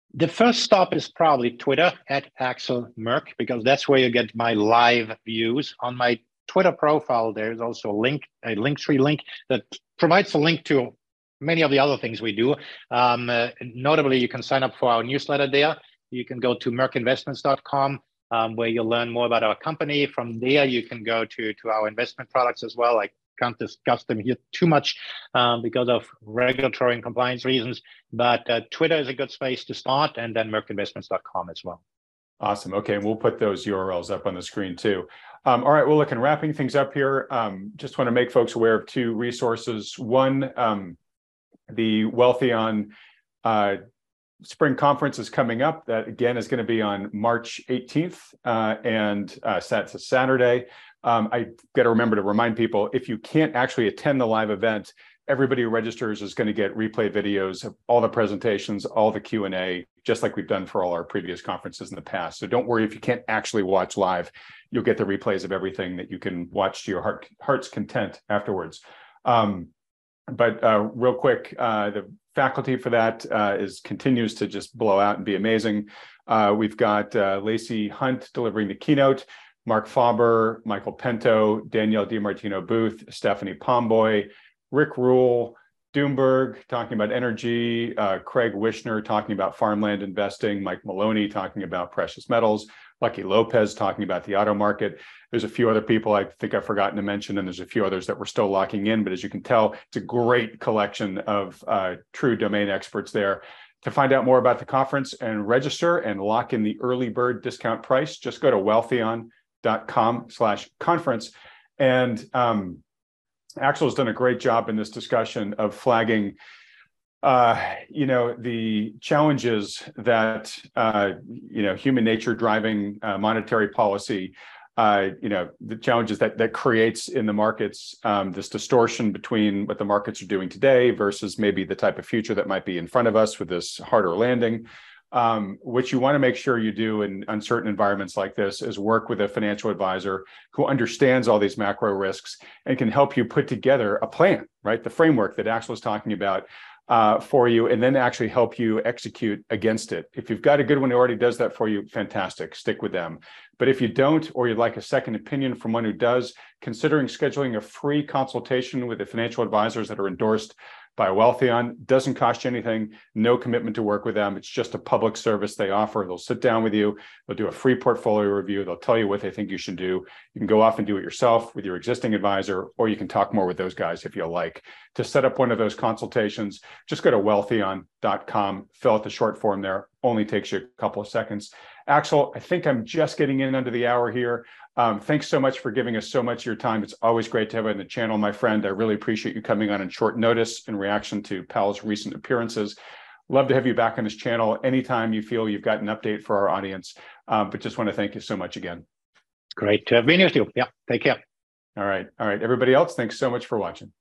The first stop is probably Twitter at Axel Merck, because that's where you get my live views. On my Twitter profile, there's also a Linktree link that provides a link to many of the other things we do. Notably, you can sign up for our newsletter there. You can go to mercinvestments.com, where you'll learn more about our company. From there, you can go to our investment products as well. I can't discuss them here too much because of regulatory and compliance reasons, but Twitter is a good space to start, and then mercinvestments.com as well. Awesome. Okay, and we'll put those URLs up on the screen too. All right, well, look, and wrapping things up here, just want to make folks aware of two resources. One, the Wealthion Spring Conference is coming up. That, again, is going to be on March 18th, and that's a Saturday. I got to remember to remind people, if you can't actually attend the live event, everybody who registers is going to get replay videos of all the presentations, all the Q&A, just like we've done for all our previous conferences in the past. So don't worry if you can't actually watch live. You'll get the replays of everything that you can watch to your heart's content afterwards. But real quick, the faculty for that continues to just blow out and be amazing. We've got Lacey Hunt delivering the keynote, Mark Faber, Michael Pinto, Danielle DiMartino Booth, Stephanie Pomboy, Rick Rule, Doomberg talking about energy, Craig Wishner talking about farmland investing, Mike Maloney talking about precious metals, Lucky Lopez talking about the auto market. There's a few other people I think I've forgotten to mention, and there's a few others that we're still locking in, but as you can tell, it's a great collection of true domain experts there. To find out more about the conference and register and lock in the early bird discount price, just go to wealthion.com/conference. And Axel has done a great job in this discussion of flagging the challenges that human nature driving monetary policy, the challenges that creates in the markets, this distortion between what the markets are doing today versus maybe the type of future that might be in front of us with this harder landing. What you want to make sure you do in uncertain environments like this is work with a financial advisor who understands all these macro risks and can help you put together a plan, right? The framework that Axel was talking about for you, and then actually help you execute against it. If you've got a good one who already does that for you, fantastic, stick with them. But if you don't, or you'd like a second opinion from one who does, considering scheduling a free consultation with the financial advisors that are endorsed by Wealthion. Doesn't cost you anything, no commitment to work with them. It's just a public service they offer. They'll sit down with you, they'll do a free portfolio review, they'll tell you what they think you should do. You can go off and do it yourself with your existing advisor, or you can talk more with those guys if you like. To set up one of those consultations, just go to wealthion.com, fill out the short form there, only takes you a couple of seconds. Axel, I think I'm just getting in under the hour here. Thanks so much for giving us so much of your time. It's always great to have you on the channel, my friend. I really appreciate you coming on short notice in reaction to Pal's recent appearances. Love to have you back on this channel anytime you feel you've got an update for our audience. But just want to thank you so much again. Great to have been with you. Yeah, take care. All right. Everybody else, thanks so much for watching.